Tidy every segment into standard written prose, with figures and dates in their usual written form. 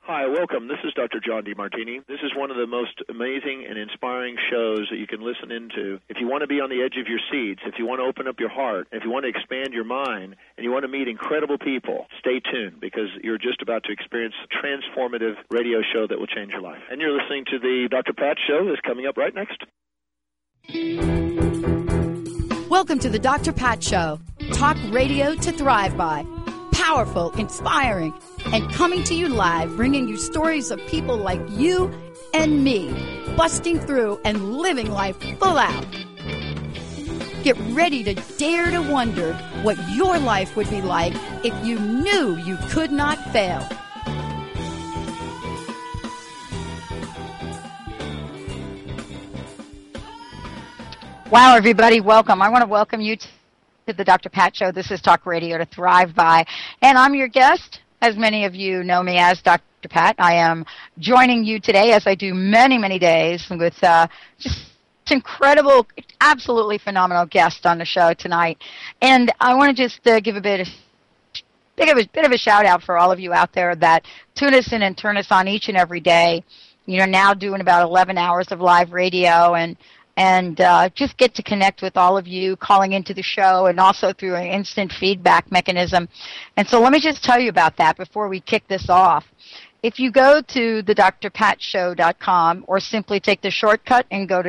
Hi, welcome. This is Dr. John DeMartini. This is one of the most amazing and inspiring shows that you can listen into. If you want to be on the edge of your seats, if you want to open up your heart, if you want to expand your mind, and you want to meet incredible people, stay tuned because you're just about to experience a transformative radio show that will change your life. And you're listening to the Dr. Pat Show that's coming up right next. Welcome to the Dr. Pat Show. Talk radio to thrive by. Powerful, inspiring, and coming to you live, bringing you stories of people like you and me, busting through and living life full out. Get ready to dare to wonder what your life would be like if you knew you could not fail. Wow, everybody, welcome. I want to welcome you to the Dr. Pat Show. This is Talk Radio to Thrive By, and I'm your guest. As many of you know me as Dr. Pat, I am joining you today, as I do many, many days, with just incredible, absolutely phenomenal guest on the show tonight. And I want to just give a bit of a shout out for all of you out there that tune us in and turn us on each and every day. You know, now doing about 11 hours of live radio and just get to connect with all of you calling into the show and also through an instant feedback mechanism. And so let me just tell you about that before we kick this off. If you go to the drpatshow.com or simply take the shortcut and go to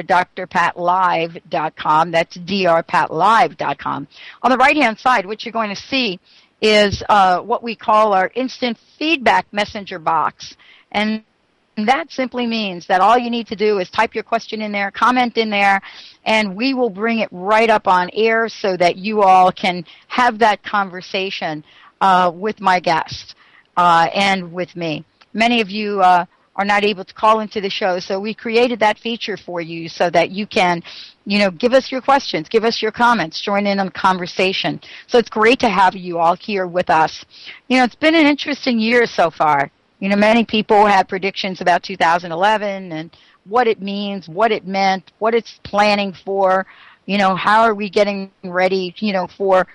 drpatlive.com, that's drpatlive.com, on the right-hand side, what you're going to see is what we call our instant feedback messenger box. And that simply means that all you need to do is type your question in there, comment in there, and we will bring it right up on air so that you all can have that conversation with my guest and with me. Many of you are not able to call into the show, so we created that feature for you so that you can, give us your questions, give us your comments, join in on the conversation. So it's great to have you all here with us. It's been an interesting year so far. Many people had predictions about 2011 and what it means, what it meant, what it's planning for, how are we getting ready, for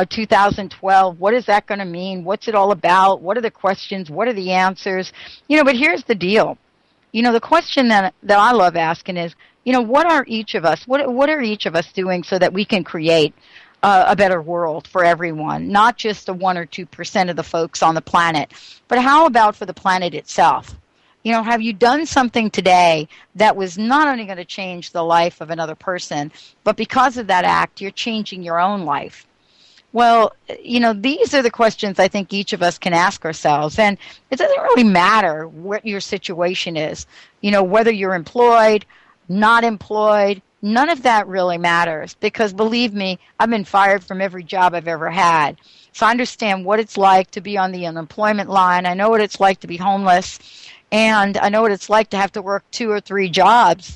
2012. What is that going to mean? What's it all about? What are the questions? What are the answers? But here's the deal. The question that I love asking is, what are each of us doing so that we can create a better world for everyone, not just the 1 or 2% of the folks on the planet, but how about for the planet itself? Have you done something today that was not only going to change the life of another person, but because of that act, you're changing your own life? Well, these are the questions I think each of us can ask ourselves, and it doesn't really matter what your situation is, whether you're employed, not employed. None of that really matters because, believe me, I've been fired from every job I've ever had. So I understand what it's like to be on the unemployment line. I know what it's like to be homeless. And I know what it's like to have to work 2 or 3 jobs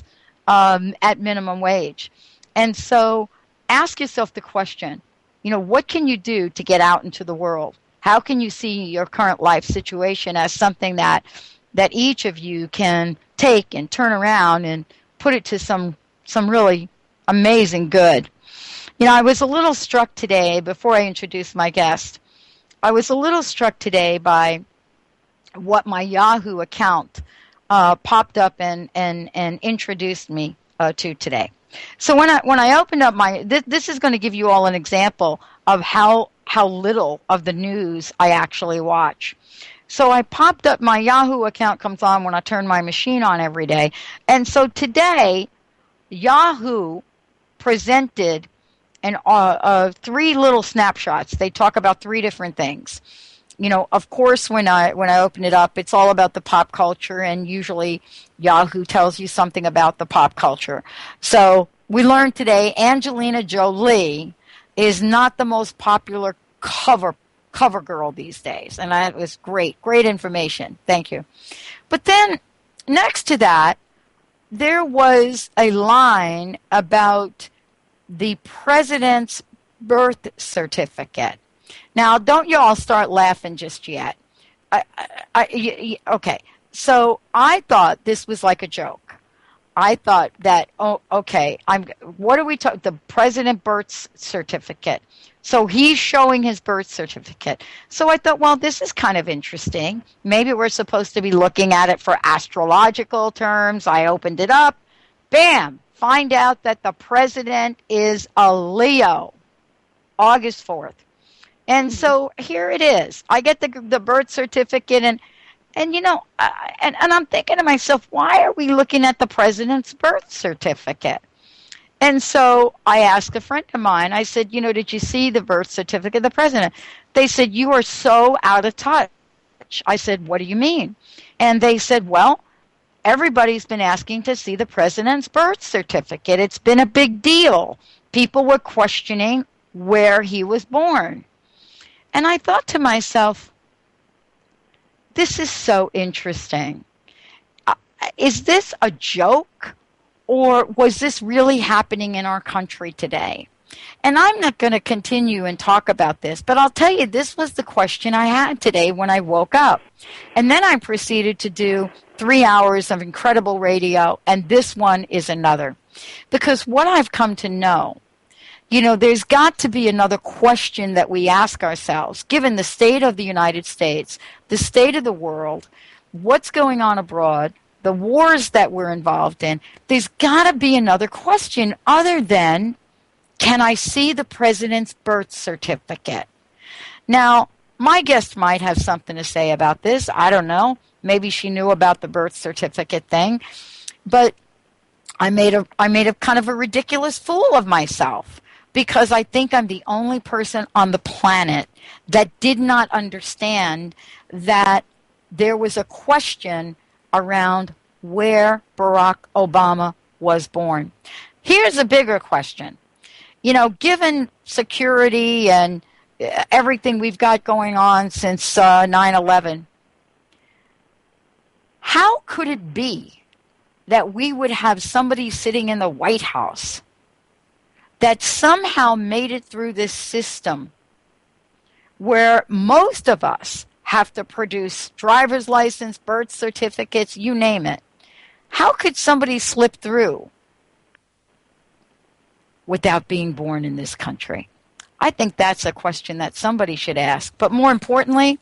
at minimum wage. And so ask yourself the question, what can you do to get out into the world? How can you see your current life situation as something that each of you can take and turn around and put it to some really amazing good. I was a little struck today, before I introduce my guest, I was a little struck today by what my Yahoo account popped up and introduced me to today. So when I opened up this is going to give you all an example of how little of the news I actually watch. So I popped up, my Yahoo account comes on when I turn my machine on every day. And so today, Yahoo presented 3 little snapshots. They talk about 3 different things. Of course, when I open it up, it's all about the pop culture, and usually Yahoo tells you something about the pop culture. So we learned today Angelina Jolie is not the most popular cover girl these days, and that was great information. Thank you. But then next to that, there was a line about the president's birth certificate. Now, don't you all start laughing just yet. Okay, so I thought this was like a joke. I thought that, oh, okay, what are we talking, the president birth certificate. So he's showing his birth certificate. So I thought, well, this is kind of interesting. Maybe we're supposed to be looking at it for astrological terms. I opened it up. Bam! Find out that the president is a Leo, August 4th. And so here it is. I get the birth certificate, and you know, and I'm thinking to myself, why are we looking at the president's birth certificate? And so I asked a friend of mine, I said, you know, did you see the birth certificate of the president? They said, you are so out of touch. I said, what do you mean? And they said, well, everybody's been asking to see the president's birth certificate. It's been a big deal. People were questioning where he was born. And I thought to myself, this is so interesting. Is this a joke, or was this really happening in our country today? And I'm not going to continue and talk about this, but I'll tell you, this was the question I had today when I woke up. And then I proceeded to do 3 hours of incredible radio, and this one is another. Because what I've come to know, you know, there's got to be another question that we ask ourselves, given the state of the United States, the state of the world, what's going on abroad, the wars that we're involved in. There's got to be another question other than, can I see the president's birth certificate? Now, my guest might have something to say about this. I don't know. Maybe she knew about the birth certificate thing. But I made a kind of a ridiculous fool of myself, because I think I'm the only person on the planet that did not understand that there was a question around where Barack Obama was born. Here's a bigger question. You know, given security and everything we've got going on since 9/11, how could it be that we would have somebody sitting in the White House that somehow made it through this system where most of us have to produce driver's license, birth certificates, you name it? How could somebody slip through without being born in this country? I think that's a question that somebody should ask. But more importantly,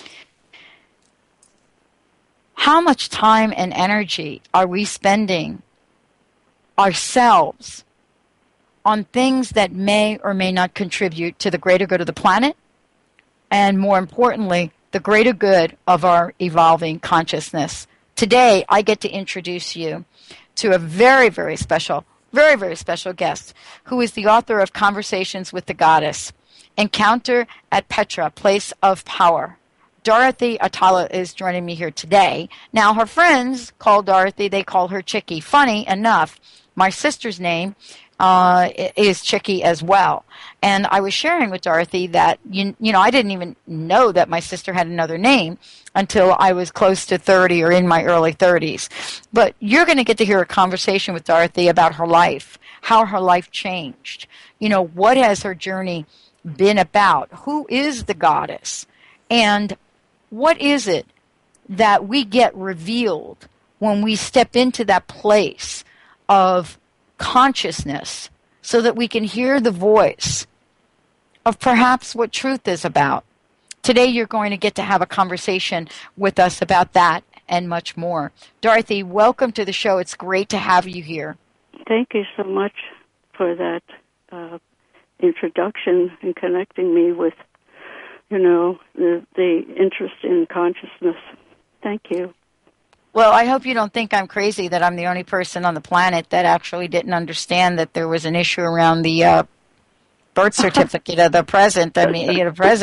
how much time and energy are we spending ourselves on things that may or may not contribute to the greater good of the planet, and more importantly, the greater good of our evolving consciousness? Today, I get to introduce you to a very, very special guest, who is the author of Conversations with the Goddess, Encounter at Petra, Place of Power. Dorothy Atala is joining me here today. Now, her friends call Dorothy, they call her Chicky. Funny enough, my sister's name is Chicky as well. And I was sharing with Dorothy that, you know, I didn't even know that my sister had another name until I was close to 30 or in my early 30s. But you're going to get to hear a conversation with Dorothy about her life, how her life changed. You know, what has her journey been about? Who is the goddess? And what is it that we get revealed when we step into that place of consciousness, so that we can hear the voice of perhaps what truth is about? Today you're going to get to have a conversation with us about that and much more. Dorothy, welcome to the show. It's great to have you here. Thank you so much for that introduction and connecting me with, you know, the interest in consciousness. Thank you. Well, I hope you don't think I'm crazy that I'm the only person on the planet that actually didn't understand that there was an issue around the birth certificate of the president. I mean,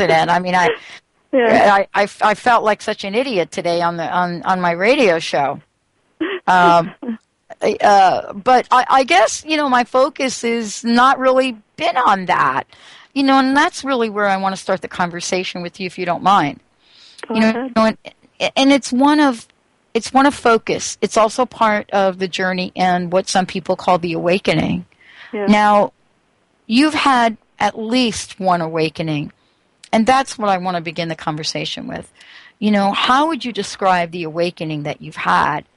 I felt like such an idiot today on my radio show. But I guess, you know, my focus is not really been on that, you know, and that's really where I want to start the conversation with you, if you don't mind. Go ahead. And it's one of focus. It's also part of the journey and what some people call the awakening. Yeah. Now, you've had at least one awakening, and that's what I want to begin the conversation with. You know, how would you describe the awakening that you've had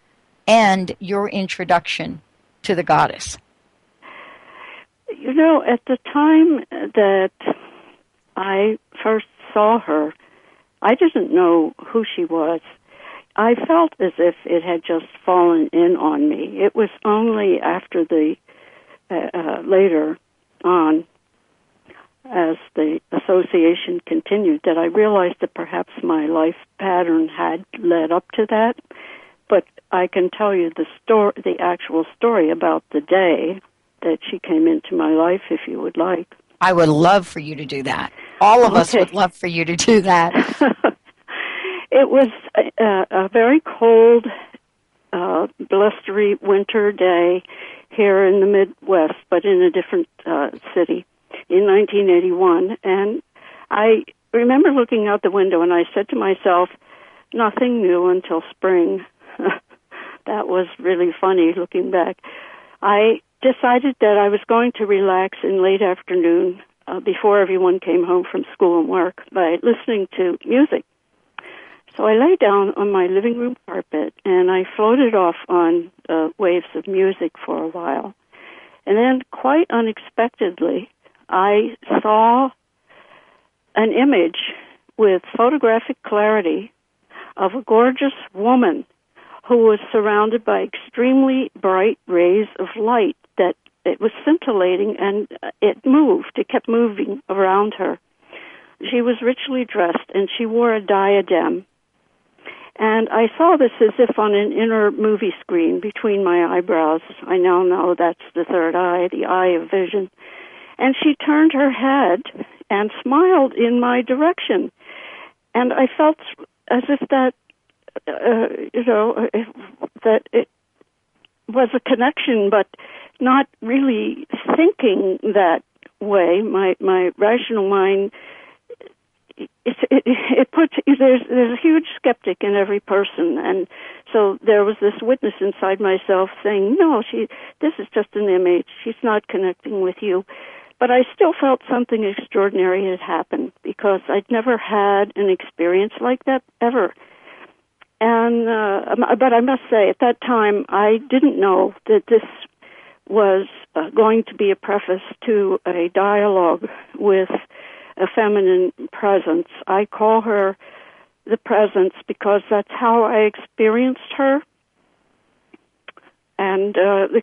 and your introduction to the goddess? You know, at the time that I first saw her, I didn't know who she was. I felt as if it had just fallen in on me. It was only after the later on, as the association continued, that I realized that perhaps my life pattern had led up to that. But I can tell you the actual story about the day that she came into my life, if you would like. I would love for you to do that. All of us would love for you to do that. It was a very cold, blustery winter day here in the Midwest, but in a different city in 1981. And I remember looking out the window, and I said to myself, nothing new until spring. That was really funny looking back. I decided that I was going to relax in late afternoon before everyone came home from school and work by listening to music. So I lay down on my living room carpet and I floated off on waves of music for a while. And then quite unexpectedly, I saw an image with photographic clarity of a gorgeous woman who was surrounded by extremely bright rays of light that it was scintillating, and it moved. It kept moving around her. She was richly dressed, and she wore a diadem. And I saw this as if on an inner movie screen between my eyebrows. I now know that's the third eye, the eye of vision. And she turned her head and smiled in my direction. And I felt as if that, that it was a connection, but not really thinking that way. My rational mind, it puts, there's a huge skeptic in every person, and so there was this witness inside myself saying, no, this is just an image. She's not connecting with you. But I still felt something extraordinary had happened because I'd never had an experience like that ever. And but I must say, at that time, I didn't know that this was going to be a preface to a dialogue with a feminine presence. I call her the presence because that's how I experienced her. And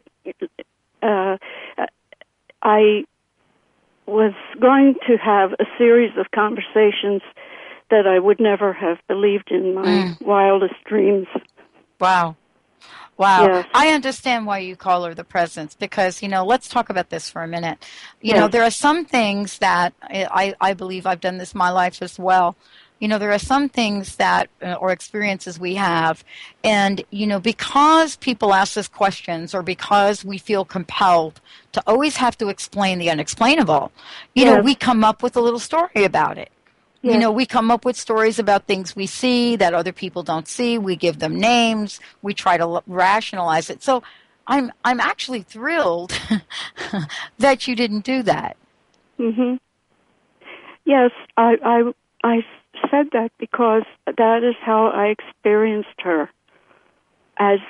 I was going to have a series of conversations that I would never have believed in my wildest dreams. Wow. Wow. Yes. I understand why you call her the presence because, let's talk about this for a minute. You know, there are some things that I believe I've done this in my life as well. There are some things that, or experiences we have, and, because people ask us questions or because we feel compelled to always have to explain the unexplainable, we come up with a little story about it. Yes. We come up with stories about things we see that other people don't see. We give them names. We try to rationalize it. So I'm actually thrilled that you didn't do that. Mm-hmm. Yes, I said that because that is how I experienced her. As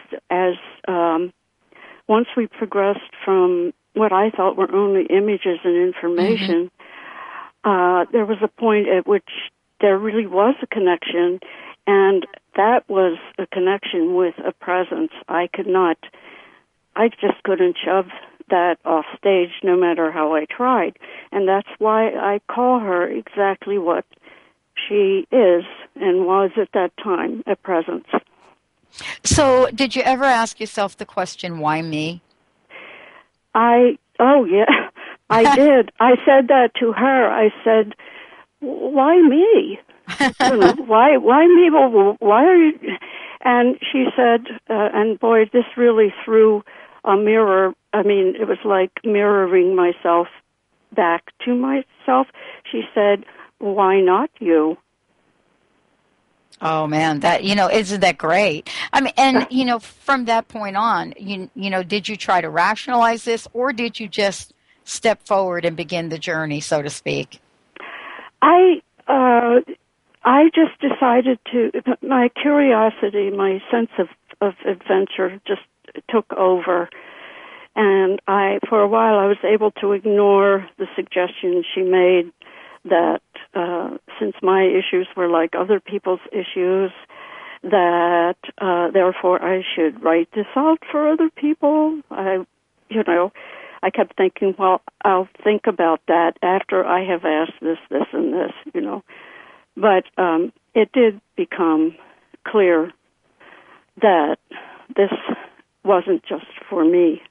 once we progressed from what I thought were only images and information, there was a point at which there really was a connection, and that was a connection with a presence. I just couldn't shove that off stage no matter how I tried, and that's why I call her exactly what she is and was at that time, a presence. So did you ever ask yourself the question, why me? Oh yeah, I did. I said that to her. I said, why me? Why me? Well, why are you? And she said, and boy, this really threw a mirror. I mean, it was like mirroring myself back to myself. She said, why not you? Oh man, that isn't that great? I mean, and from that point on, did you try to rationalize this, or did you just step forward and begin the journey, so to speak? I just decided to. My curiosity, my sense of of adventure just took over. And for a while, I was able to ignore the suggestions she made that since my issues were like other people's issues, that therefore I should write this out for other people. I kept thinking, well, I'll think about that after I have asked this, and this, But it did become clear that this wasn't just for me.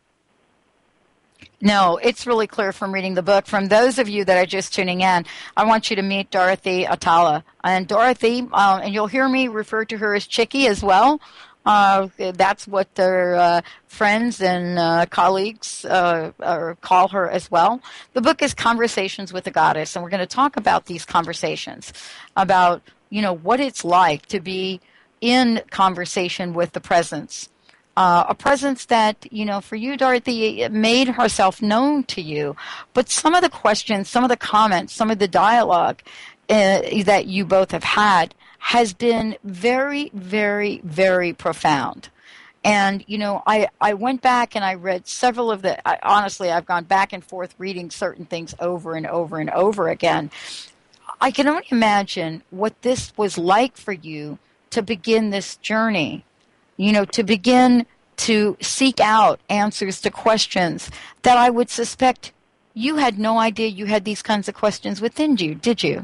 No, it's really clear from reading the book. From those of you that are just tuning in, I want you to meet Dorothy Atala. And Dorothy, and you'll hear me refer to her as Chicky as well. That's what their friends and colleagues call her as well. The book is Conversations with the Goddess, and we're going to talk about these conversations, about, what it's like to be in conversation with the presence. A presence that, for you, Dorothy, made herself known to you. But some of the questions, some of the comments, some of the dialogue that you both have had has been very, very, very profound. And, I went back and I read several of honestly, I've gone back and forth reading certain things over and over and over again. I can only imagine what this was like for you to begin this journey, to begin to seek out answers to questions that I would suspect you had no idea you had these kinds of questions within you, did you?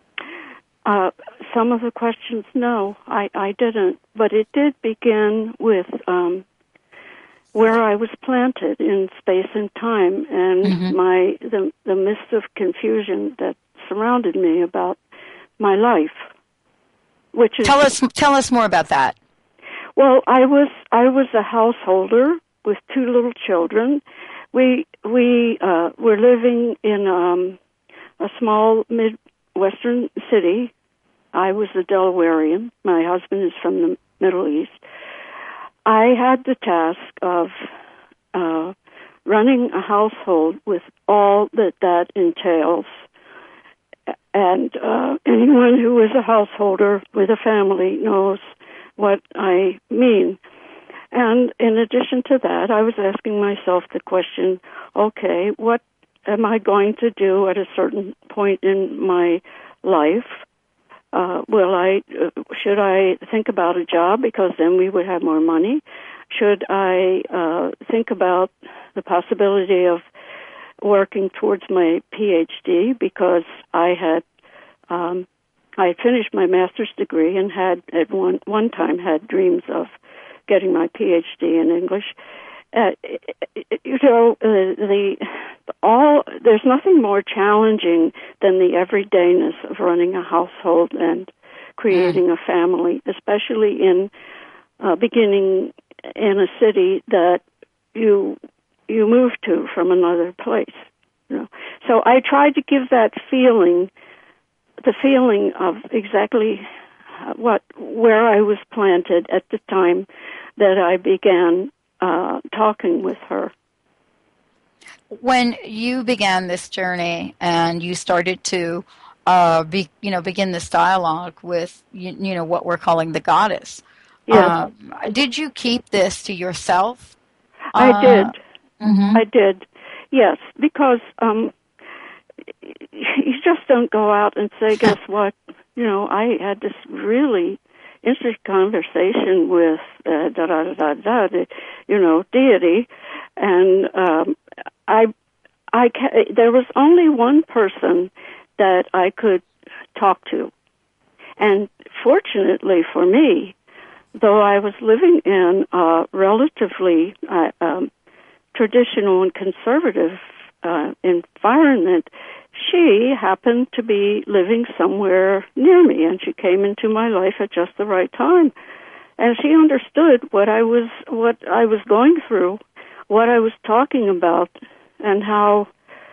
Some of the questions, no, I didn't. But it did begin with where I was planted in space and time, and the mist of confusion that surrounded me about my life. Which is, tell us more about that. Well, I was a householder with two little children. We were living in a small Midwestern city. I was a Delawarean. My husband is from the Middle East. I had the task of running a household with all that entails. And anyone who is a householder with a family knows what I mean. And in addition to that, I was asking myself the question, okay, what am I going to do at a certain point in my life? Should I think about a job because then we would have more money? Should I think about the possibility of working towards my PhD because I had finished my master's degree and had at one time had dreams of getting my PhD in English. There's nothing more challenging than the everydayness of running a household and creating a family, especially in beginning in a city that you move to from another place. So I tried to give that feeling, the feeling of exactly where I was planted at the time that I began talking with her. When you began this journey and you started to begin this dialogue with what we're calling the goddess, yes. Did you keep this to yourself? I did. I did. Yes, because you just don't go out and say, guess what? I had this really interesting conversation with deity, and there was only one person that I could talk to, and fortunately for me, though I was living in a relatively traditional and conservative environment, she happened to be living somewhere near me, and she came into my life at just the right time. And she understood what I was going through, what I was talking about, and how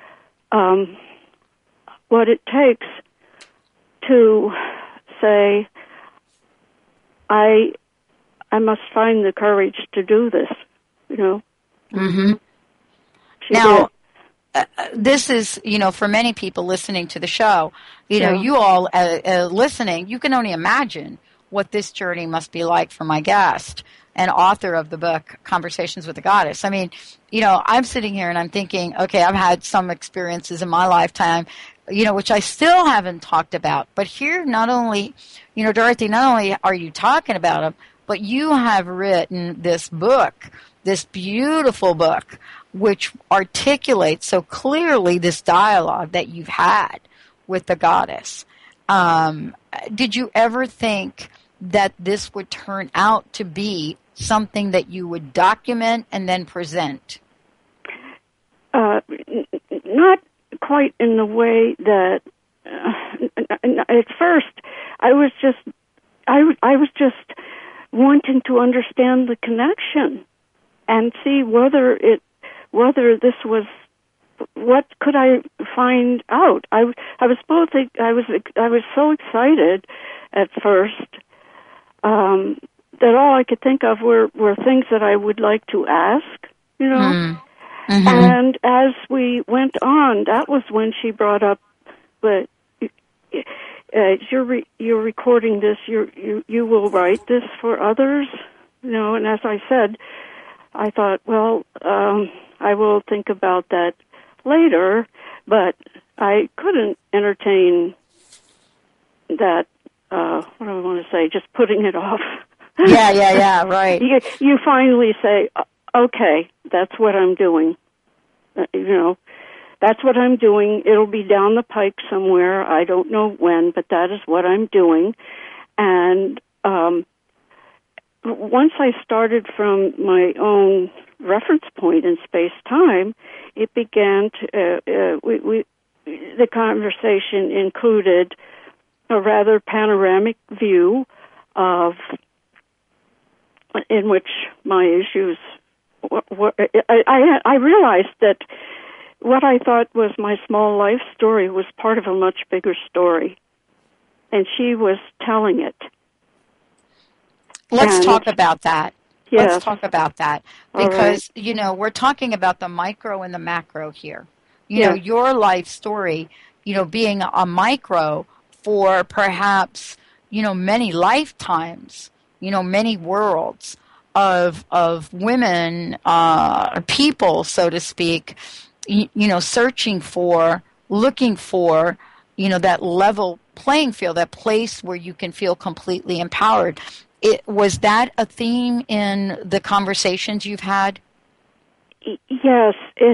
what it takes to say, I must find the courage to do this, Now, this is, for many people listening to the show, you all listening, you can only imagine what this journey must be like for my guest. and author of the book, Conversations with the Goddess. I mean, I'm sitting here and I'm thinking, okay, I've had some experiences in my lifetime, which I still haven't talked about. But here, not only, Dorothy, not only are you talking about them, but you have written this book, this beautiful book, which articulates so clearly this dialogue that you've had with the goddess. Did you ever think that this would turn out to be something that you would document and then present? Not quite in the way that at first I was just wanting to understand the connection and see whether this was, what could I find out. I was so excited at first that all I could think of were things that I would like to ask, Mm-hmm. And as we went on, that was when she brought up, but you're recording this, you will write this for others, and as I said, I thought, well, I will think about that later, but I couldn't entertain that, what do I want to say, just putting it off. Yeah, right. You finally say, okay, that's what I'm doing. That's what I'm doing. It'll be down the pike somewhere. I don't know when, but that is what I'm doing. And once I started from my own reference point in space-time, it began to, the conversation included a rather panoramic view in which my issues, I realized that what I thought was my small life story was part of a much bigger story, and she was telling it. Let's talk about that. Yes. Let's talk about that, because, we're talking about the micro and the macro here. Your life story, being a micro for perhaps, many lifetimes, many worlds of women, people, so to speak, searching for, looking for, that level playing field, that place where you can feel completely empowered. Was that a theme in the conversations you've had? Yes.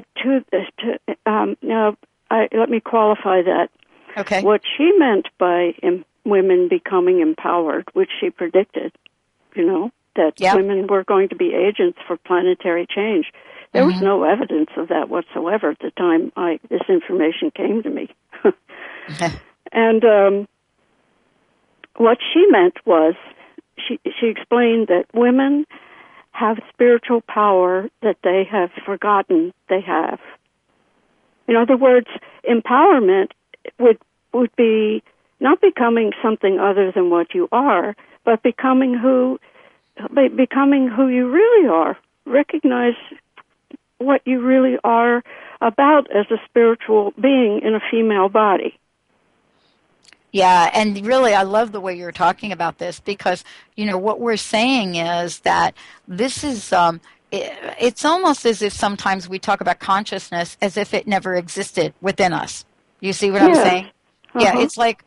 Let me qualify that. Okay. What she meant by women becoming empowered, which she predicted, that women were going to be agents for planetary change. There was no evidence of that whatsoever at the time this information came to me. And what she meant was, she explained that women have spiritual power that they have forgotten they have. In other words, empowerment would be not becoming something other than what you are, but becoming who you really are. Recognize what you really are about as a spiritual being in a female body. Yeah, and really I love the way you're talking about this, because, what we're saying is that this is, it's almost as if sometimes we talk about consciousness as if it never existed within us. You see what I'm saying? Yeah, it's like,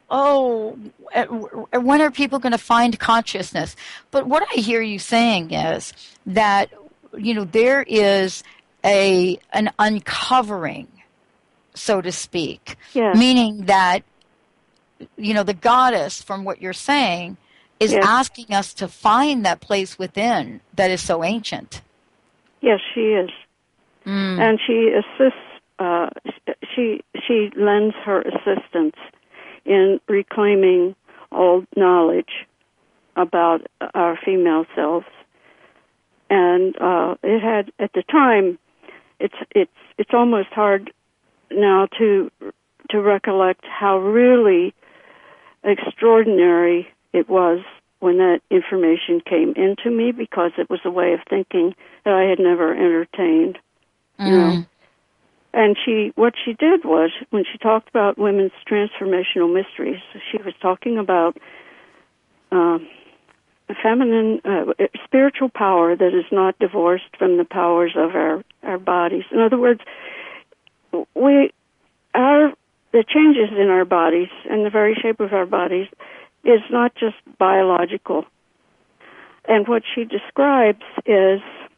when are people going to find consciousness? But what I hear you saying is that, there is an uncovering, so to speak, meaning that, the goddess, from what you're saying, is asking us to find that place within that is so ancient. Yes, she is. And she assists, she lends her assistance in reclaiming old knowledge about our female selves. And it had, at the time, it's almost hard now to recollect how really extraordinary it was when that information came into me, because it was a way of thinking that I had never entertained. And what she did was, when she talked about women's transformational mysteries, she was talking about feminine, spiritual power that is not divorced from the powers of our bodies. In other words, the changes in our bodies and the very shape of our bodies is not just biological. And what she describes is,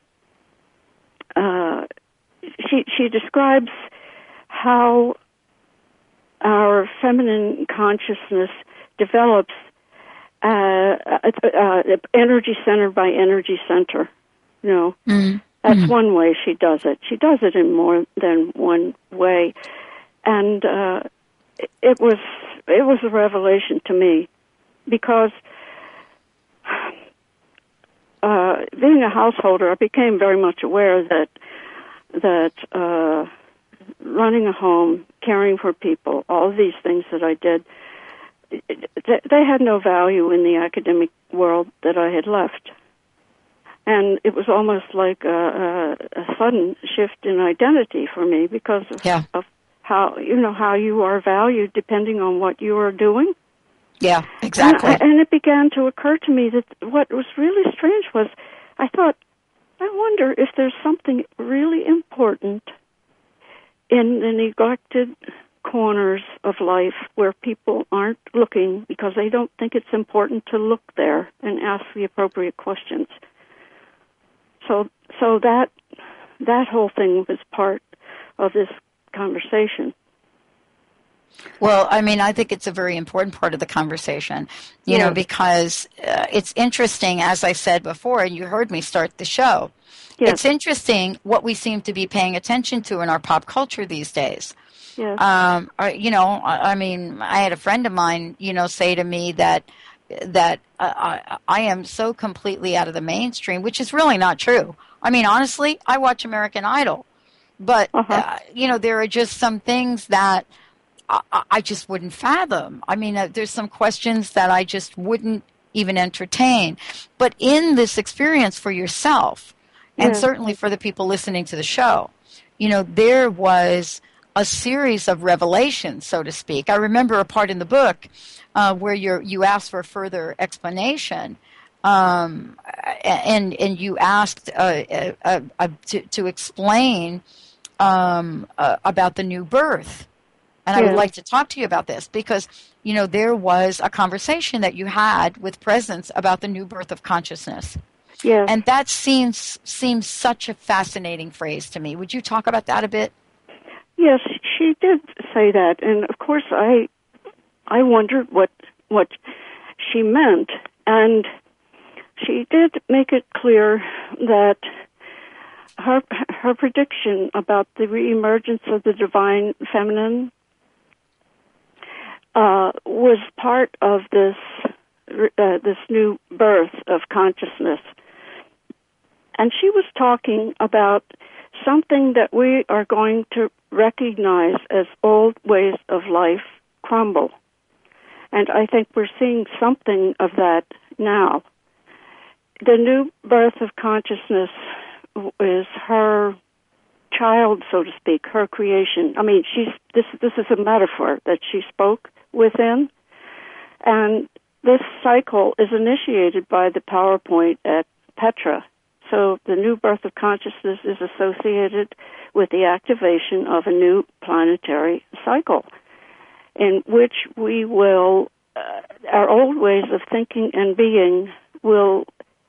she describes how our feminine consciousness develops energy center by energy center. You know, that's one way she does it. She does it in more than one way, and it was a revelation to me, because being a householder, I became very much aware that running a home, caring for people, all of these things that I did, they had no value in the academic world that I had left. And it was almost like a sudden shift in identity for me because of how you are valued depending on what you are doing. Yeah, exactly. And it began to occur to me that what was really strange was, I thought, I wonder if there's something really important in the neglected corners of life where people aren't looking because they don't think it's important to look there and ask the appropriate questions. So that whole thing was part of this conversation. Well, I mean, I think it's a very important part of the conversation, you know, because it's interesting, as I said before, and you heard me start the show. Yes. It's interesting what we seem to be paying attention to in our pop culture these days. Yes. You know, I mean, I had a friend of mine, you know, say to me that I am so completely out of the mainstream, which is really not true. I mean, honestly, I watch American Idol, but, you know, there are just some things that I just wouldn't fathom. I mean, there's some questions that I just wouldn't even entertain. But in this experience for yourself, and certainly for the people listening to the show, you know, there was a series of revelations, so to speak. I remember a part in the book where you asked for further explanation, and you asked to explain about the new birth. And I would like to talk to you about this because, you know, there was a conversation that you had with Presence about the new birth of consciousness. Yes. And that seems such a fascinating phrase to me. Would you talk about that a bit? Yes, she did say that. And, of course, I wondered what she meant. And she did make it clear that her prediction about the reemergence of the divine feminine was part of this new birth of consciousness. And she was talking about something that we are going to recognize as old ways of life crumble. And I think we're seeing something of that now. The new birth of consciousness is her child, so to speak, her creation. I mean, this is a metaphor that she spoke within, and this cycle is initiated by the PowerPoint at Petra. So the new birth of consciousness is associated with the activation of a new planetary cycle in which we will, our old ways of thinking and being will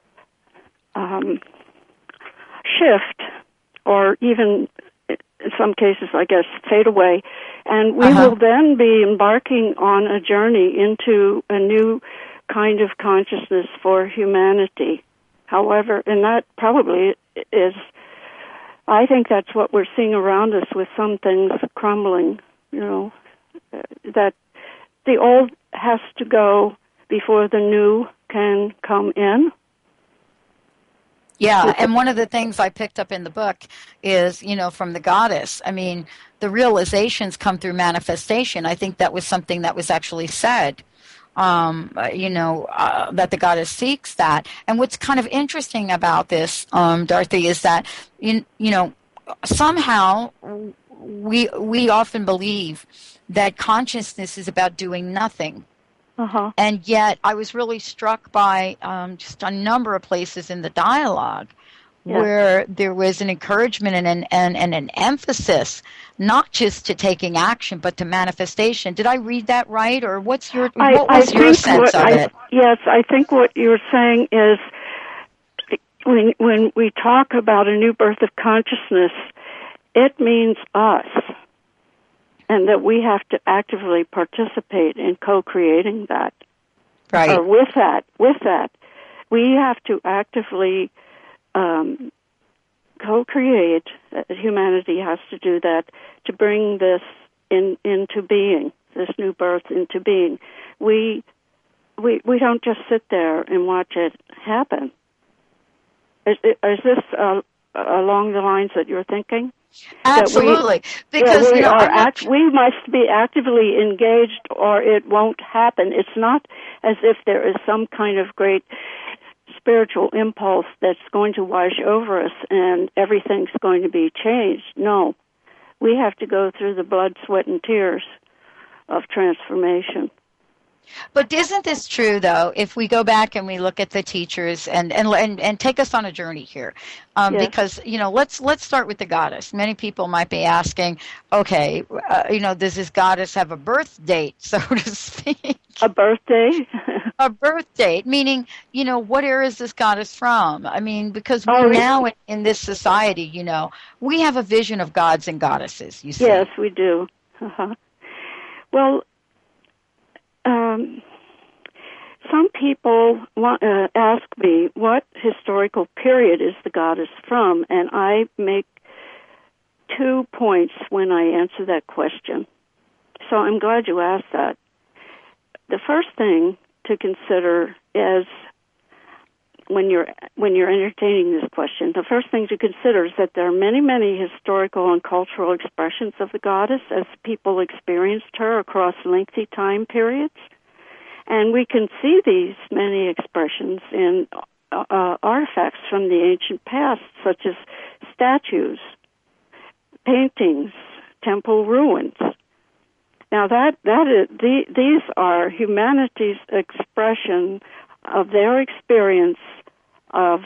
shift, or even in some cases, I guess, fade away. And we will then be embarking on a journey into a new kind of consciousness for humanity. However, and that probably is, I think that's what we're seeing around us with some things crumbling, you know, that the old has to go before the new can come in. Yeah, and one of the things I picked up in the book is, you know, from the goddess, I mean, the realizations come through manifestation. I think that was something that was actually said, that the goddess seeks that. And what's kind of interesting about this, Dorothy, is that, somehow we often believe that consciousness is about doing nothing. Uh-huh. And yet I was really struck by just a number of places in the dialogue where there was an encouragement and an emphasis, not just to taking action, but to manifestation. Did I read that right, or what was your sense of it? Yes, I think what you're saying is when we talk about a new birth of consciousness, it means us, and that we have to actively participate in co-creating that. Right. Or with that, we have to actively co-create. Humanity has to do that to bring this into being, this new birth into being. We don't just sit there and watch it happen. Is this along the lines that you're thinking? Absolutely, because we must be actively engaged, or it won't happen. It's not as if there is some kind of great spiritual impulse that's going to wash over us and everything's going to be changed. No, we have to go through the blood, sweat, and tears of transformation. But isn't this true, though, if we go back and we look at the teachers and take us on a journey here? Yes. Because, let's start with the goddess. Many people might be asking, okay, does this goddess have a birth date, so to speak? A birthday? A birth date, meaning, what era is this goddess from? I mean, because now in this society, we have a vision of gods and goddesses, you see. Yes, we do. Uh-huh. Well, some people ask me what historical period is the goddess from, and I make 2 points when I answer that question. So I'm glad you asked that. The first thing to consider is when you're entertaining this question, the first thing to consider is that there are many, many historical and cultural expressions of the goddess as people experienced her across lengthy time periods. And we can see these many expressions in artifacts from the ancient past, such as statues, paintings, temple ruins. Now, these are humanity's expression of their experience of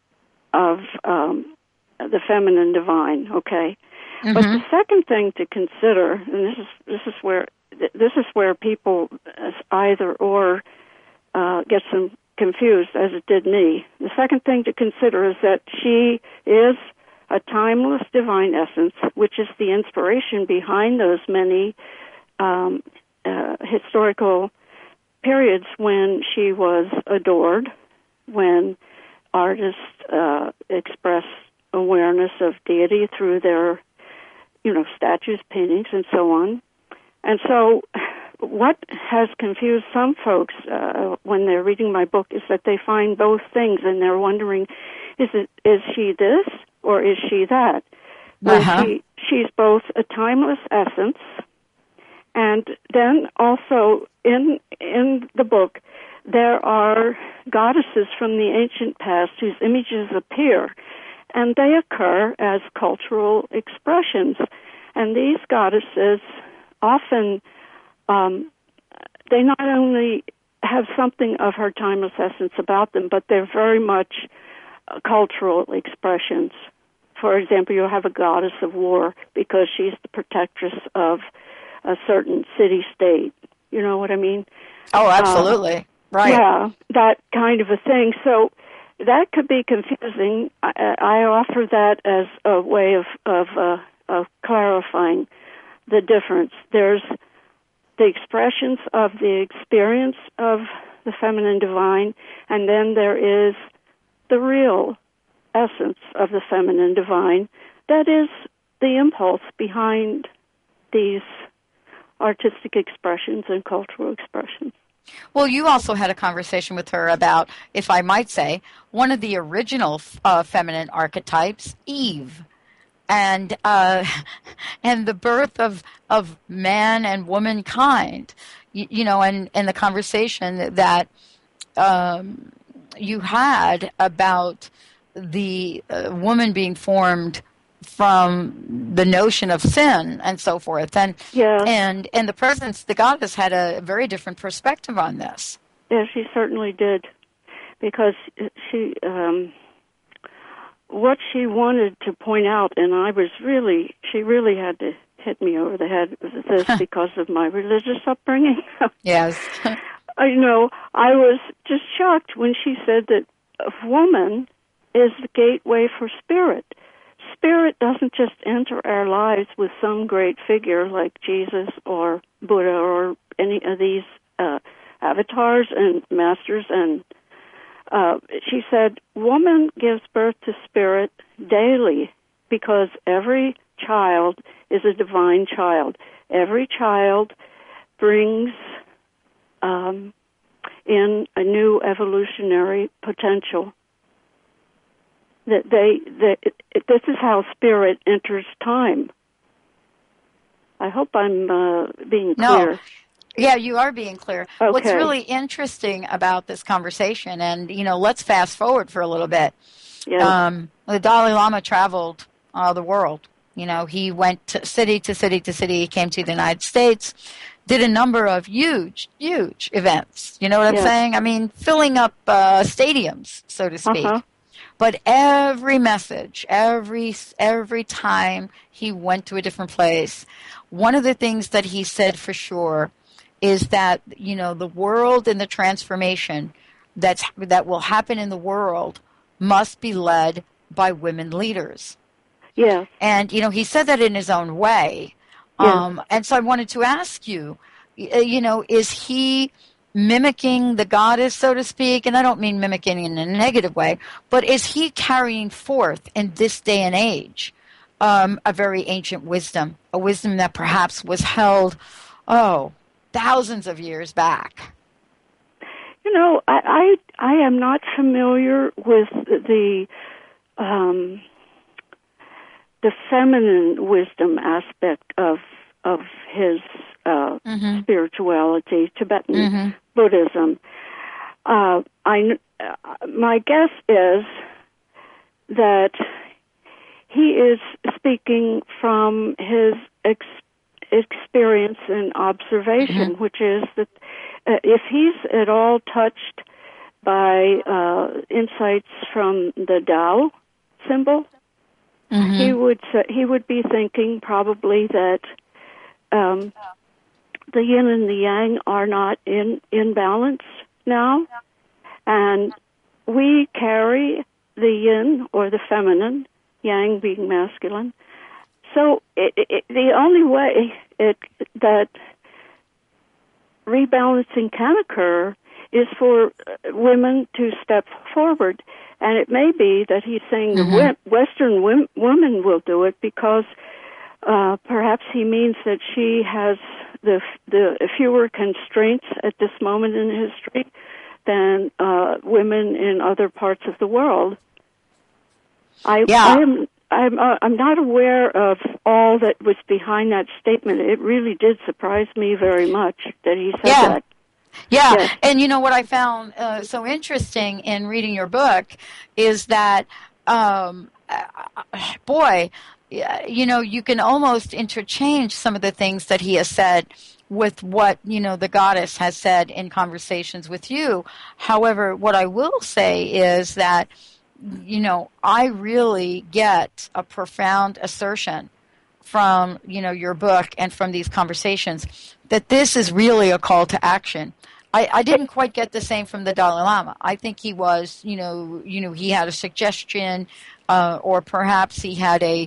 the feminine divine. Okay, but the second thing to consider, and this is where people either or get some confused, as it did me. The second thing to consider is that she is a timeless divine essence, which is the inspiration behind those many historical periods when she was adored, when artists expressed awareness of deity through their, statues, paintings, and so on. And so what has confused some folks when they're reading my book is that they find both things, and they're wondering, is she this or is she that? Uh-huh. She's both a timeless essence, and then also in the book there are goddesses from the ancient past whose images appear, and they occur as cultural expressions. And these goddesses often, they not only have something of her timeless essence about them, but they're very much cultural expressions. For example, you'll have a goddess of war because she's the protectress of a certain city-state. You know what I mean? Oh, absolutely. Right. Yeah, that kind of a thing. So that could be confusing. I offer that as a way of clarifying the difference. There's the expressions of the experience of the feminine divine, and then there is the real essence of the feminine divine. That is the impulse behind these artistic expressions and cultural expressions. Well, you also had a conversation with her about, if I might say, one of the original feminine archetypes, Eve, and the birth of man and womankind. And the conversation that you had about the woman being formed the notion of sin and so forth. And the presence, the goddess had a very different perspective on this. Yeah, she certainly did, because she what she wanted to point out, and she really had to hit me over the head with this because of my religious upbringing. Yes. I was just shocked when she said that a woman is the gateway for spirit. Spirit doesn't just enter our lives with some great figure like Jesus or Buddha or any of these avatars and masters. And she said, woman gives birth to spirit daily, because every child is a divine child. Every child brings in a new evolutionary potential. That this is how spirit enters time. I hope I'm being clear. No. Yeah, you are being clear. Okay. What's really interesting about this conversation, and let's fast forward for a little bit. Yes. The Dalai Lama traveled the world. He went city to city to city. He came to the United States, did a number of huge, huge events. You know what I'm saying? I mean, filling up stadiums, so to speak. Uh-huh. But every message, every time he went to a different place, one of the things that he said for sure is that, the world and the transformation that will happen in the world must be led by women leaders. Yeah. And, he said that in his own way. Yeah. And so I wanted to ask you, is he mimicking the goddess, so to speak? And I don't mean mimicking in a negative way, but is he carrying forth in this day and age a very ancient wisdom, a wisdom that perhaps was held, thousands of years back? I am not familiar with the feminine wisdom aspect of his spirituality, Tibetan Buddhism. My guess is that he is speaking from his experience and observation, which is that if he's at all touched by insights from the Tao symbol, he would be thinking probably that the yin and the yang are not in balance now, and we carry the yin, or the feminine, yang being masculine. So the only way that rebalancing can occur is for women to step forward. And it may be that he's saying the Western woman will do it because perhaps he means that she has the fewer constraints at this moment in history than women in other parts of the world. I'm not aware of all that was behind that statement. It really did surprise me very much that he said that. Yeah, yes. And what I found so interesting in reading your book is that, you can almost interchange some of the things that he has said with what, the goddess has said in conversations with you. However, what I will say is that, I really get a profound assertion from, your book and from these conversations that this is really a call to action. I didn't quite get the same from the Dalai Lama. I think he was, he had a suggestion, or perhaps he had a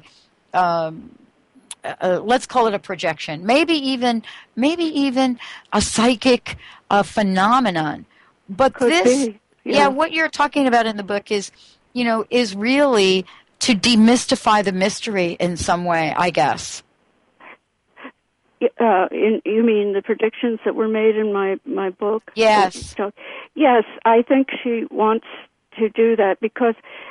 let's call it a projection, maybe even a psychic phenomenon. But what you're talking about in the book is really to demystify the mystery in some way, I guess. You mean the predictions that were made in my book? Yes. Yes, I think she wants to do that because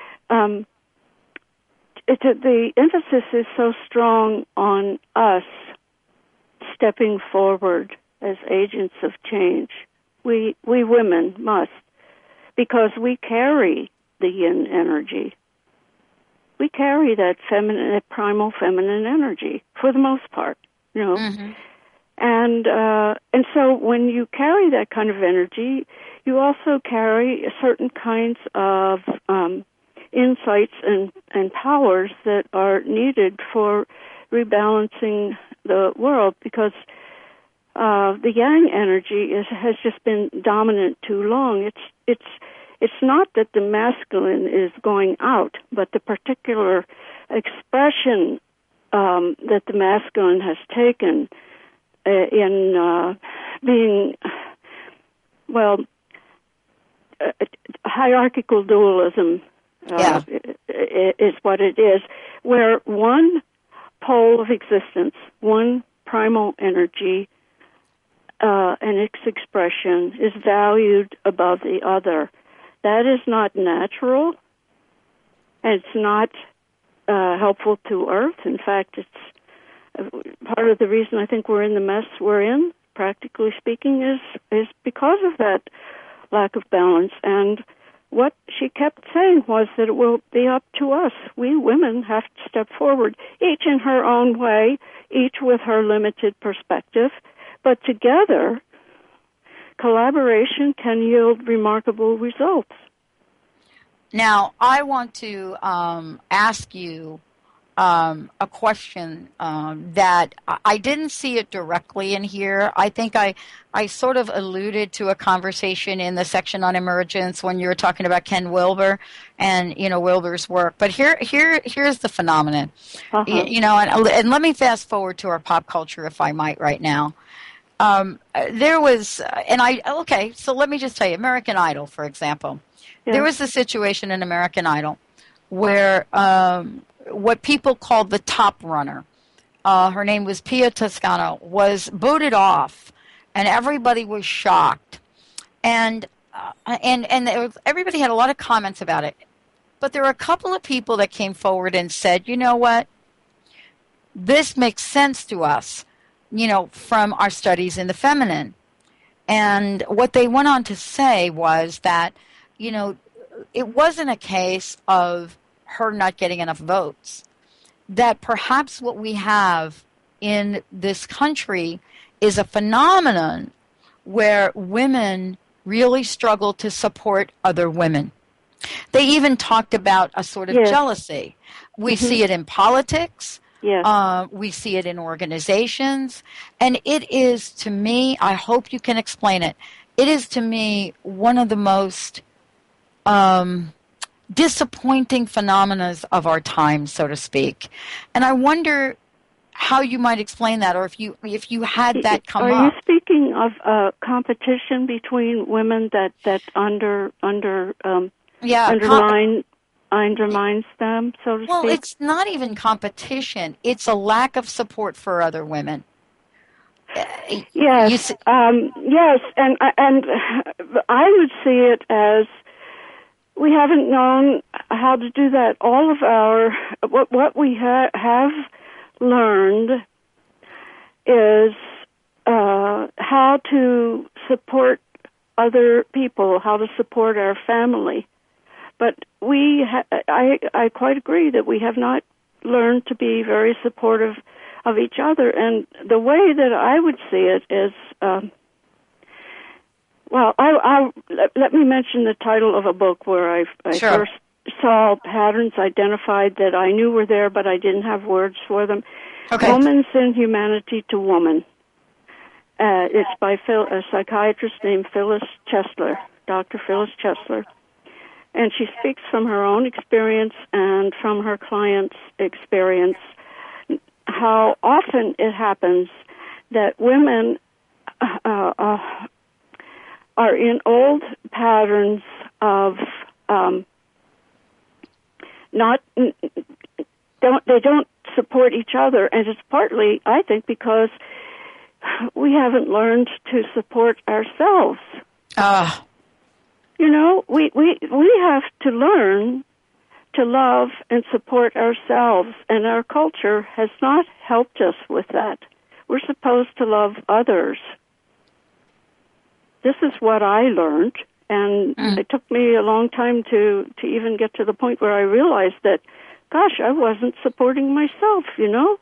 the emphasis is so strong on us stepping forward as agents of change. We women must, because we carry the yin energy. we carry that primal feminine energy for the most part, you know. Mm-hmm. And so when you carry that kind of energy, you also carry certain kinds of insights and powers that are needed for rebalancing the world, because the yang energy has just been dominant too long. It's not that the masculine is going out, but the particular expression that the masculine has taken in being, well, hierarchical dualism is what it is, where one pole of existence, one primal energy, and its expression is valued above the other. That is not natural, and it's not helpful to Earth. In fact, it's part of the reason I think we're in the mess we're in, practically speaking, is because of that lack of balance. And what she kept saying was that it will be up to us. We women have to step forward, each in her own way, each with her limited perspective, but together, collaboration can yield remarkable results. Now, I want to ask you a question that I didn't see it directly in here. I think I sort of alluded to a conversation in the section on emergence when you were talking about Ken Wilber and, you know, Wilber's work. But here's the phenomenon. You know, and let me fast forward to our pop culture, if I might, right now. There was, so let me just tell you, American Idol, for example. Yeah. There was a situation in American Idol where what people called the top runner, her name was Pia Toscano, was booted off, and everybody was shocked. And everybody had a lot of comments about it. But there were a couple of people that came forward and said, you know what, this makes sense to us, you know, from our studies in the feminine. And what they went on to say was that, you know, it wasn't a case of her not getting enough votes, that perhaps what we have in this country is a phenomenon where women really struggle to support other women. They even talked about a sort of jealousy. We see it in politics. Yes. We see it in organizations. And it is, to me, I hope you can explain it, it is, to me, one of the most disappointing phenomena of our time, so to speak. And I wonder how you might explain that, or if you had that come up. Are you speaking of competition between women that undermines them, so to speak? Well, it's not even competition. It's a lack of support for other women. Yes, yes, and I would see it as we haven't known how to do that. All of our what we have learned is how to support other people, how to support our family. But I quite agree that we have not learned to be very supportive of each other. And the way that I would see it is, let me mention the title of a book where I first saw patterns identified that I knew were there, but I didn't have words for them. Okay. Woman's Inhumanity to Woman. It's by a psychiatrist named Phyllis Chesler, Dr. Phyllis Chesler. And she speaks from her own experience and from her clients' experience how often it happens that women are in old patterns of they don't support each other, and it's partly, I think, because we haven't learned to support ourselves. You know, we have to learn to love and support ourselves, and our culture has not helped us with that. We're supposed to love others. This is what I learned, and it took me a long time to even get to the point where I realized that, gosh, I wasn't supporting myself, you know.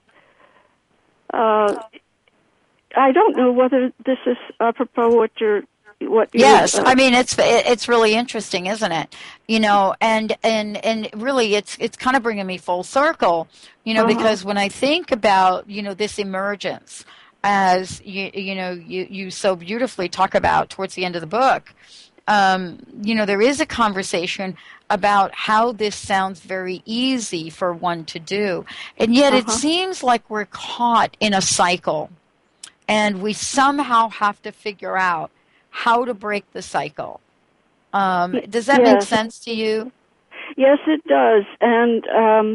I don't know whether this is apropos what you. Yes, I mean it's really interesting, isn't it? You know, and really it's kind of bringing me full circle, you know, because when I think about, you know, this emergence, as you so beautifully talk about towards the end of the book, you know, there is a conversation about how this sounds very easy for one to do, and yet it seems like we're caught in a cycle, and we somehow have to figure out how to break the cycle. Does that make sense to you? Yes, it does. And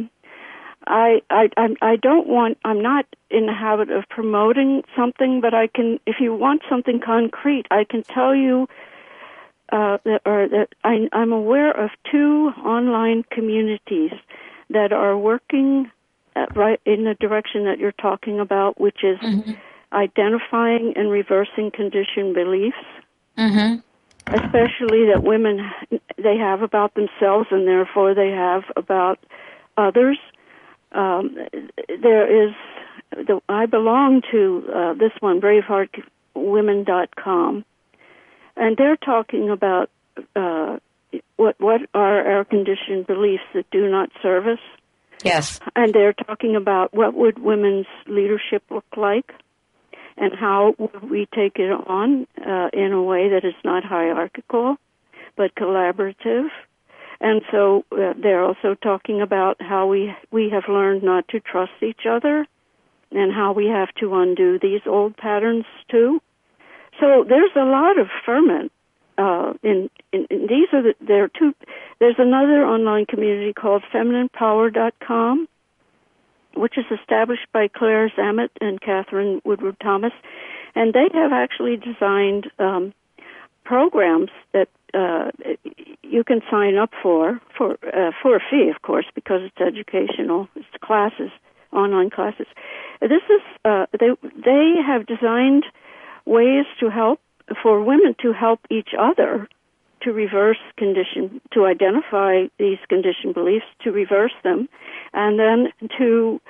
I don't want. I'm not in the habit of promoting something, but I can. If you want something concrete, I can tell you that I'm aware of 2 online communities that are working right in the direction that you're talking about, which is identifying and reversing conditioned beliefs. Especially that women, they have about themselves and therefore they have about others. There is, I belong to this one, BraveheartWomen.com, and they're talking about what are our conditioned beliefs that do not serve us. Yes. And they're talking about what would women's leadership look like, and how we take it on in a way that is not hierarchical, but collaborative. And so they're also talking about how we have learned not to trust each other, and how we have to undo these old patterns too. So there's a lot of ferment. In these are there are 2. There's another online community called FemininePower.com, which is established by Claire Zammit and Catherine Woodward Thomas, and they have actually designed programs that you can sign up for a fee, of course, because it's educational. It's classes, online classes. This is they have designed ways to help for women to help each other to reverse to identify these conditioned beliefs, to reverse them, and then to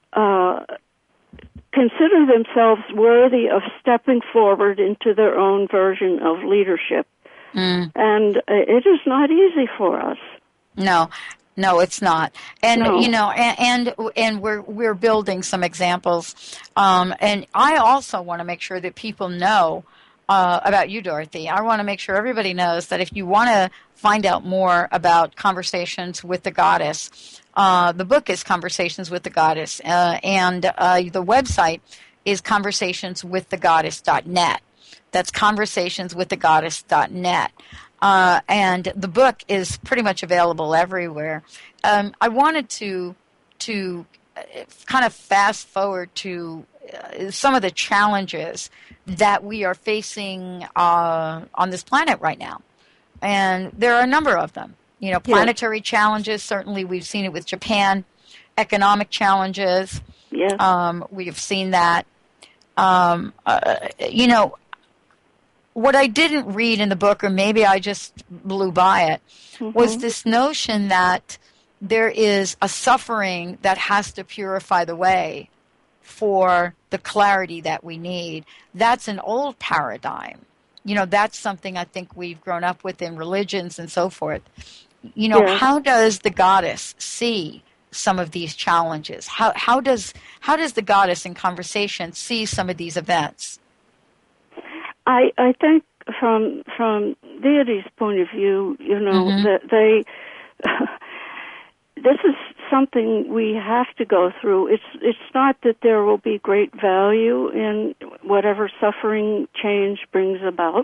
consider themselves worthy of stepping forward into their own version of leadership. And it is not easy for us. No, it's not. And you know, and we're building some examples. And I also want to make sure that people know about you, Dorothy. I want to make sure everybody knows that if you want to find out more about Conversations with the Goddess, the book is Conversations with the Goddess, and the website is conversationswiththegoddess.net. That's conversationswiththegoddess.net. And the book is pretty much available everywhere. I wanted to kind of fast forward to some of the challenges that we are facing on this planet right now. And there are a number of them. You know, planetary challenges, certainly we've seen it with Japan. Economic challenges, we have seen that. You know, what I didn't read in the book, or maybe I just blew by it, was this notion that there is a suffering that has to purify the way for the clarity that we need. That's an old paradigm. You know, that's something I think we've grown up with in religions and so forth. You know, how does the goddess see some of these challenges? How does the goddess in Conversation see some of these events? I think from deity's point of view, you know, that they this is something we have to go through. It's not that there will be great value in whatever suffering change brings about.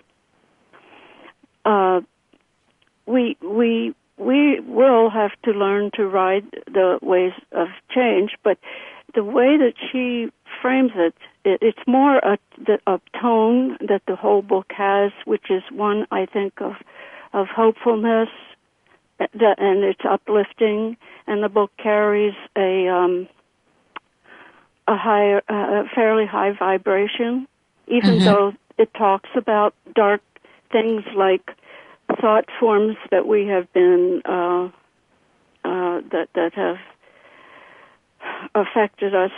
We will have to learn to ride the waves of change, but the way that she frames it, it's more a tone that the whole book has, which is one, I think, of hopefulness, and it's uplifting, and the book carries a fairly high vibration, even though it talks about dark things like thought forms that we have been that have affected us,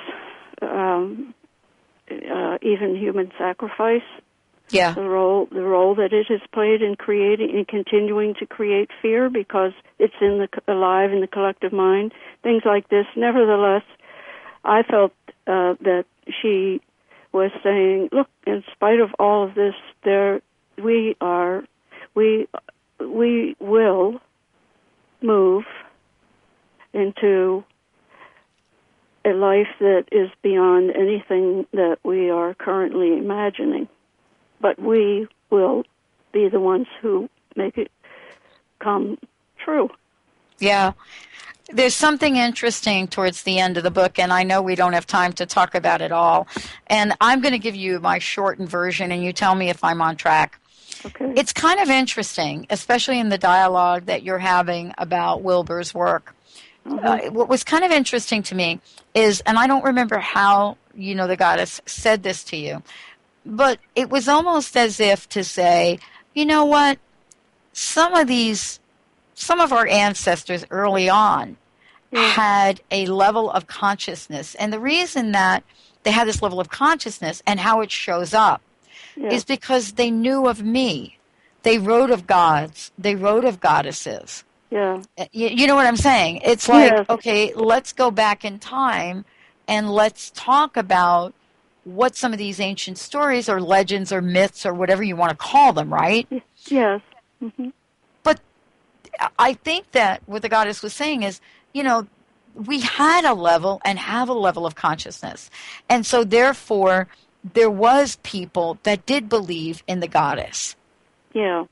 even human sacrifice. Yeah. The role that it has played in creating and continuing to create fear because it's alive in the collective mind. Things like this. Nevertheless, I felt that she was saying, "Look, in spite of all of this, we will move into a life that is beyond anything that we are currently imagining. But we will be the ones who make it come true." Yeah. There's something interesting towards the end of the book, and I know we don't have time to talk about it all. And I'm going to give you my shortened version, and you tell me if I'm on track. Okay. It's kind of interesting, especially in the dialogue that you're having about Wilbur's work. What was kind of interesting to me is, and I don't remember how, the goddess said this to you, but it was almost as if to say, you know what, some of our ancestors early on had a level of consciousness. And the reason that they had this level of consciousness and how it shows up is because they knew of me. They wrote of gods. They wrote of goddesses. Yeah. You know what I'm saying? It's like, okay, let's go back in time and let's talk about what some of these ancient stories or legends or myths or whatever you want to call them, right? Yes. Mm-hmm. But I think that what the goddess was saying is, we had a level and have a level of consciousness. And so therefore, there was people that did believe in the goddess. Yeah.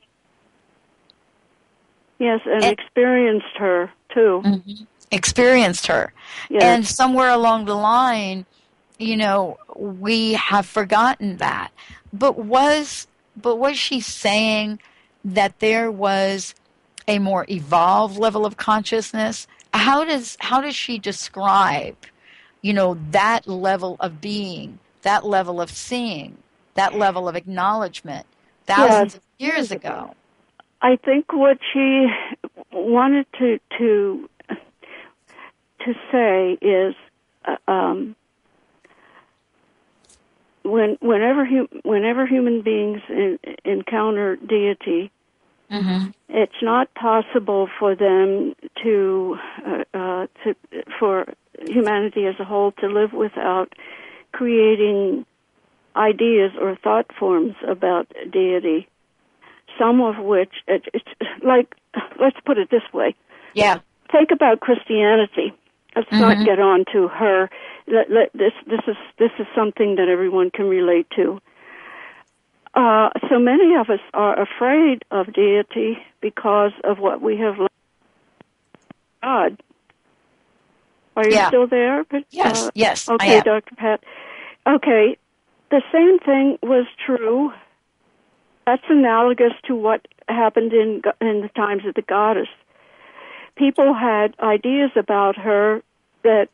Yes, and experienced her, too. Mm-hmm. Experienced her. Yes. And somewhere along the line, we have forgotten that. But was she saying that there was a more evolved level of consciousness? How does she describe, that level of being, that level of seeing, that level of acknowledgement thousands of years ago? I think what she wanted to say is, whenever human beings encounter deity, it's not possible for them for humanity as a whole to live without creating ideas or thought forms about deity. Some of which, it's like, let's put it this way. Yeah. Think about Christianity. Let's not get on to her. This is something that everyone can relate to. So many of us are afraid of deity because of what we have learned about God. Are you still there? Yes. Okay, Dr. Pat. Okay, the same thing was true. That's analogous to what happened in the times of the goddess. People had ideas about her that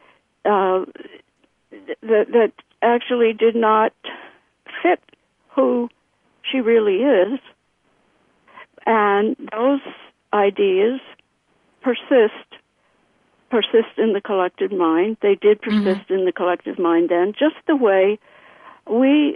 actually did not fit who she really is, and those ideas persist in the collective mind. They did persist in the collective mind then, just the way we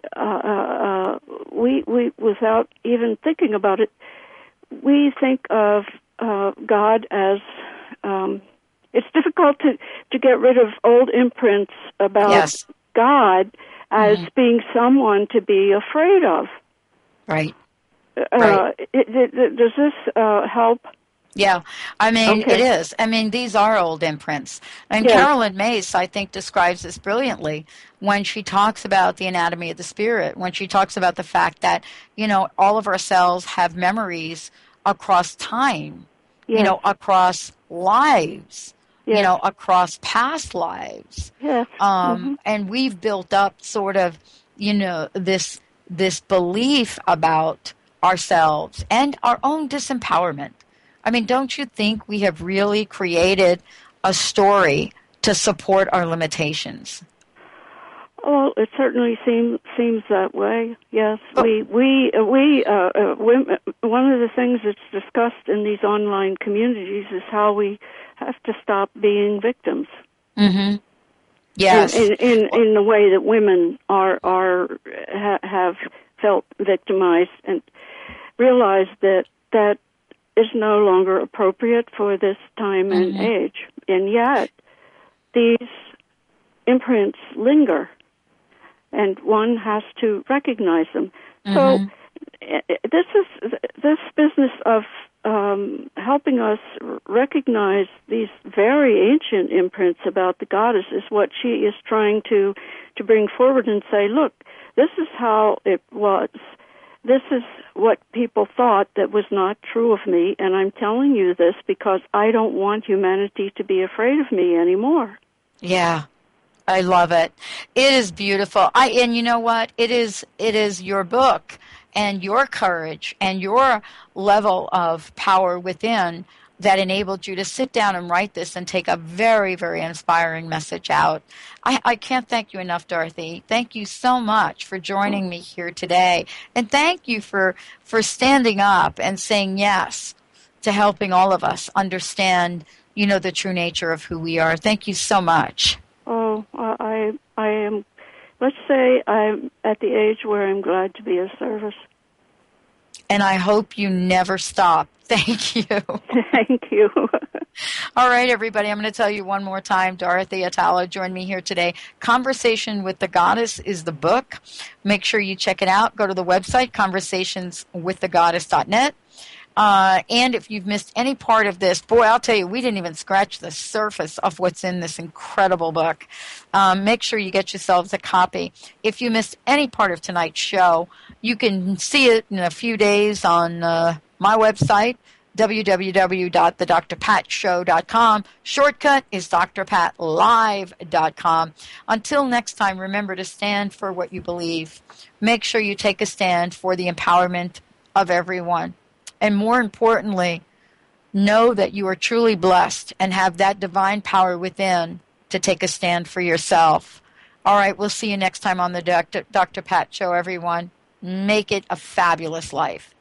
without even thinking about it, we think of God as it's difficult to get rid of old imprints about God as being someone to be afraid of. Right. Does this help? Yeah, I mean, it is. I mean, these are old imprints. And Carolyn Mace, I think, describes this brilliantly when she talks about the anatomy of the spirit, when she talks about the fact that, all of our cells have memories across time, across lives, across past lives. Yes. And we've built up sort of, this belief about ourselves and our own disempowerment. I mean, don't you think we have really created a story to support our limitations? Well, it certainly seems that way. Yes, women. One of the things that's discussed in these online communities is how we have to stop being victims. Yes. In the way that women have felt victimized, and realize that is no longer appropriate for this time and age. And yet, these imprints linger, and one has to recognize them. So this business of helping us recognize these very ancient imprints about the goddess is what she is trying to bring forward and say, look, this is how it was. This is what people thought that was not true of me, and I'm telling you this because I don't want humanity to be afraid of me anymore. Yeah. I love it. It is beautiful. And you know what? It is your book and your courage and your level of power within that enabled you to sit down and write this and take a very, very inspiring message out. I can't thank you enough, Dorothy. Thank you so much for joining me here today. And thank you for standing up and saying yes to helping all of us understand, the true nature of who we are. Thank you so much. Oh, I am, let's say I'm at the age where I'm glad to be of service. And I hope you never stop. Thank you. Thank you. All right, everybody, I'm going to tell you one more time. Dorothy Atala joined me here today. Conversation with the Goddess is the book. Make sure you check it out. Go to the website, conversationswiththegoddess.net. And if you've missed any part of this, boy, I'll tell you, we didn't even scratch the surface of what's in this incredible book. Make sure you get yourselves a copy. If you missed any part of tonight's show, you can see it in a few days on my website, www.thedrpatshow.com. Shortcut is drpatlive.com. Until next time, remember to stand for what you believe. Make sure you take a stand for the empowerment of everyone. And more importantly, know that you are truly blessed and have that divine power within to take a stand for yourself. All right, we'll see you next time on the Dr. Pat Show, everyone. Make it a fabulous life.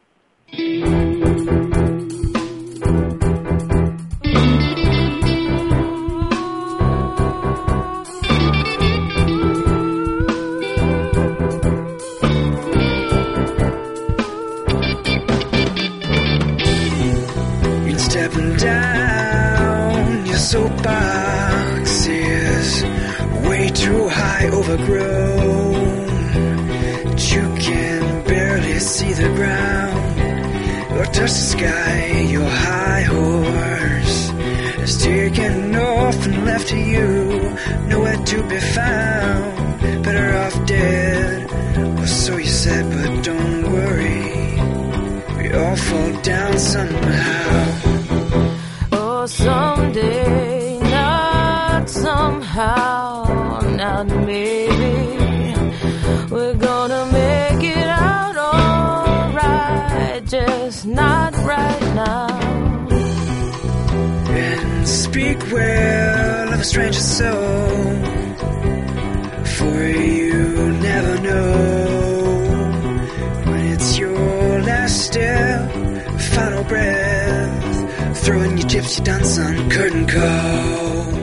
Stepping down your soapbox is way too high, overgrown, that you can barely see the ground or touch the sky. Your high horse is taken off and left to you, nowhere to be found. Better off dead, or so you said, but don't worry, we all fall down somehow. Someday, not somehow, not maybe, we're gonna make it out alright, just not right now. And speak well of a stranger's soul, for you never know when it's your last step, final breath, throwing your gypsy dance on curtain call.